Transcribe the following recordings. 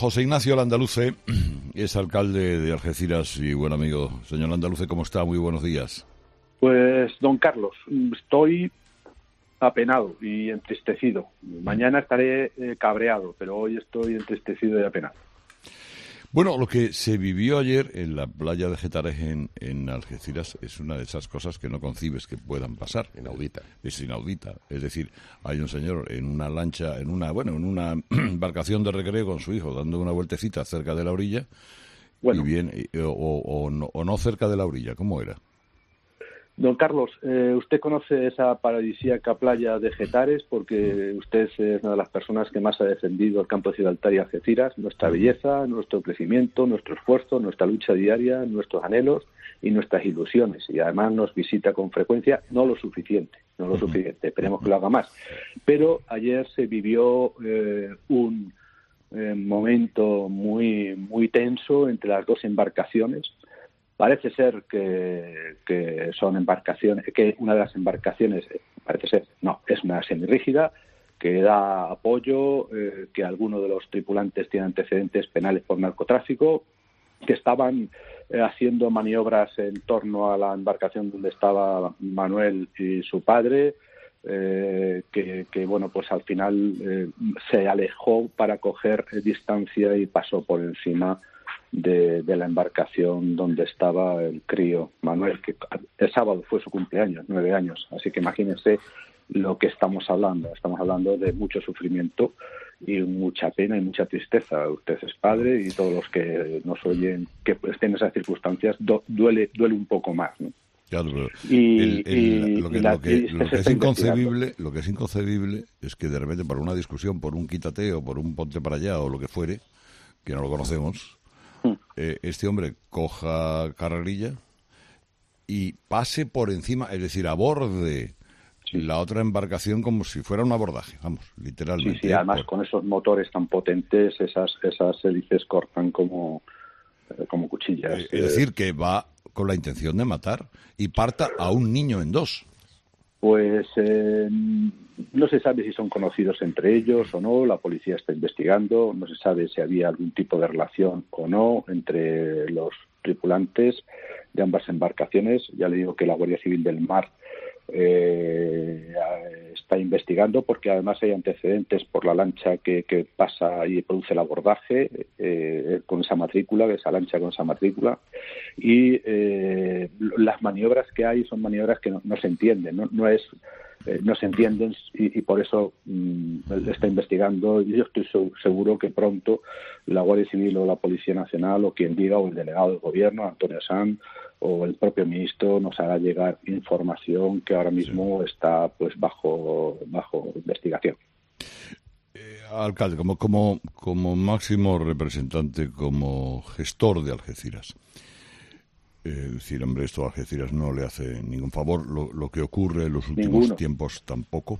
José Ignacio Landaluce es alcalde de Algeciras y buen amigo. Señor Landaluce, ¿cómo está? Muy buenos días. Pues, don Carlos, estoy apenado y entristecido. Mañana estaré cabreado, pero hoy estoy entristecido y apenado. Bueno, lo que se vivió ayer en la playa de Getares en Algeciras es una de esas cosas que no concibes que puedan pasar. Inaudita. Es inaudita. Es decir, hay un señor en una lancha, en una embarcación de recreo con su hijo dando una vueltecita cerca de la orilla, Bueno, y bien, o no cerca de la orilla. ¿Cómo era? Don Carlos, usted conoce esa paradisíaca playa de Getares porque usted es una de las personas que más ha defendido el campo de Gibraltar y Algeciras, nuestra belleza, nuestro crecimiento, nuestro esfuerzo, nuestra lucha diaria, nuestros anhelos y nuestras ilusiones. Y además nos visita con frecuencia, no lo suficiente, esperemos que lo haga más. Pero ayer se vivió un momento muy tenso entre las dos embarcaciones. Parece ser que son embarcaciones, que una de las embarcaciones, es una semirrígida que da apoyo, que algunos de los tripulantes tienen antecedentes penales por narcotráfico, que estaban haciendo maniobras en torno a la embarcación donde estaba Manuel y su padre, que bueno, pues al final se alejó para coger distancia y pasó por encima de la embarcación donde estaba el crío Manuel, que el sábado fue su cumpleaños, 9 años, así que imagínense lo que estamos hablando de mucho sufrimiento y mucha pena y mucha tristeza. Usted es padre y todos los que nos oyen que estén en esas circunstancias duele un poco más, ¿no? Claro, pero lo que es inconcebible es que de repente por una discusión, por un quítate o por un ponte para allá o lo que fuere, que no lo conocemos, este hombre coja carrerilla y pase por encima, es decir, aborde la otra embarcación como si fuera un abordaje, vamos, literalmente. Sí, además con esos motores tan potentes, esas hélices cortan como cuchillas. Es decir, que va con la intención de matar y parta a un niño en dos. Pues no se sabe si son conocidos entre ellos o no, la policía está investigando, no se sabe si había algún tipo de relación o no entre los tripulantes de ambas embarcaciones. Ya le digo que la Guardia Civil del Mar está investigando porque además hay antecedentes por la lancha que pasa y produce el abordaje con esa matrícula, y las maniobras que hay son maniobras que no se entienden, no se entienden y por eso está investigando, y yo estoy seguro que pronto la Guardia Civil o la Policía Nacional o quien diga o el delegado del gobierno, Antonio Sanz, o el propio ministro nos hará llegar información que ahora mismo está pues bajo investigación. Alcalde, como máximo representante, como gestor de Algeciras, decir, hombre, esto a Algeciras no le hace ningún favor, lo que ocurre en los últimos tiempos tampoco.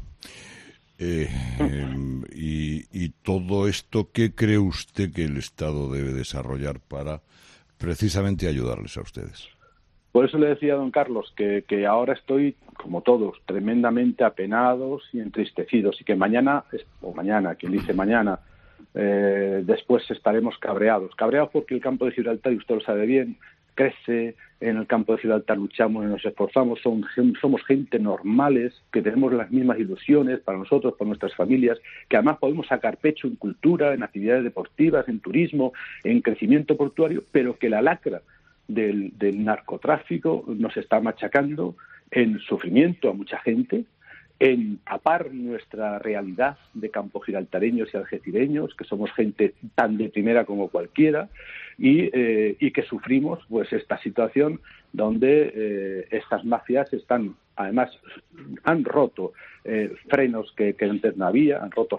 Y todo esto, ¿qué cree usted que el Estado debe desarrollar para precisamente ayudarles a ustedes? Por eso le decía a don Carlos que ahora estoy, como todos, tremendamente apenados y entristecidos y que mañana, quien dice mañana, después estaremos cabreados porque el campo de Gibraltar, y usted lo sabe bien, crece, en el campo de Gibraltar luchamos y nos esforzamos, somos gente normales, que tenemos las mismas ilusiones para nosotros, para nuestras familias, que además podemos sacar pecho en cultura, en actividades deportivas, en turismo, en crecimiento portuario, pero que la lacra del narcotráfico nos está machacando en sufrimiento a mucha gente, en tapar nuestra realidad de campogibraltareños y algecireños, que somos gente tan de primera como cualquiera, y que sufrimos pues esta situación donde estas mafias además han roto frenos que antes no había,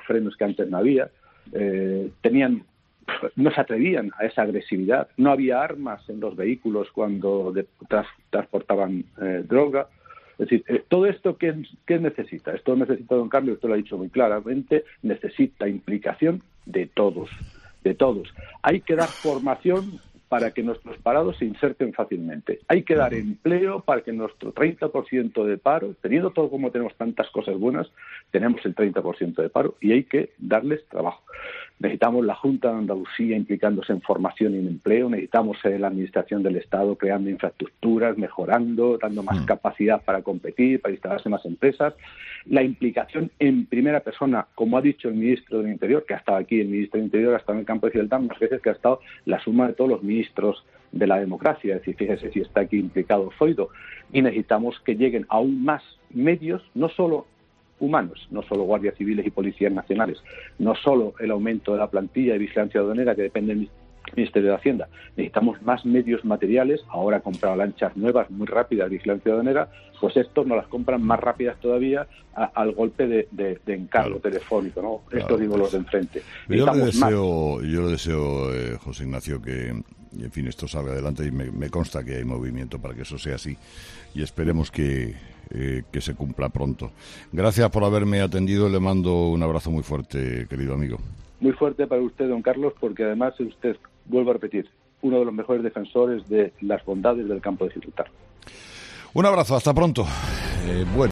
no se atrevían a esa agresividad, no había armas en los vehículos cuando transportaban droga. Es decir, todo esto, ¿qué necesita? Esto necesita, don Carlos, usted lo ha dicho muy claramente, necesita implicación de todos. Hay que dar formación para que nuestros parados se inserten fácilmente. Hay que dar empleo para que nuestro 30% de paro, teniendo todo como tenemos tantas cosas buenas, tenemos el 30% de paro y hay que darles trabajo. necesitamos la Junta de Andalucía implicándose en formación y en empleo, necesitamos la Administración del Estado creando infraestructuras, mejorando, dando más capacidad para competir, para instalarse más empresas, la implicación en primera persona, como ha dicho el ministro del Interior, que ha estado aquí, el ministro del Interior ha estado en el campo de Gibraltar más veces que ha estado la suma de todos los ministros de la democracia, es decir, fíjese si está aquí implicado Zoido, y necesitamos que lleguen aún más medios, no solo humanos, no solo guardias civiles y policías nacionales, no solo el aumento de la plantilla de vigilancia aduanera que depende del Ministerio de Hacienda, necesitamos más medios materiales, ahora han comprado lanchas nuevas muy rápidas de vigilancia aduanera, pues estos nos las compran más rápidas todavía al golpe de encargo telefónico, ¿no? Claro, esto digo los de enfrente. Yo le deseo, José Ignacio, que en fin, esto salga adelante y me consta que hay movimiento para que eso sea así y esperemos que se cumpla pronto. Gracias por haberme atendido, le mando un abrazo muy fuerte, querido amigo. Muy fuerte para usted, don Carlos, porque además usted, vuelvo a repetir, uno de los mejores defensores de las bondades del campo de Gibraltar. Un abrazo, hasta pronto. Bueno.